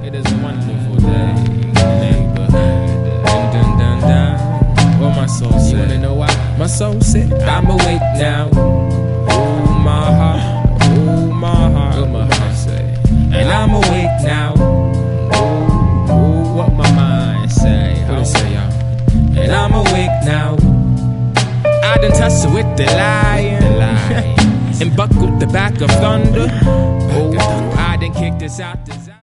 It is a wonderful day in the neighborhood. Dun dun dun dun. What my soul said. You wanna know why? My soul said, I'm awake now. Oh my heart, oh my heart. What my heart say? And I'm awake now. Oh, what my mind say? What it say, y'all? And I'm awake now. I done tussled with the lion. And buckled the back of thunder. Oh, I done kicked this out the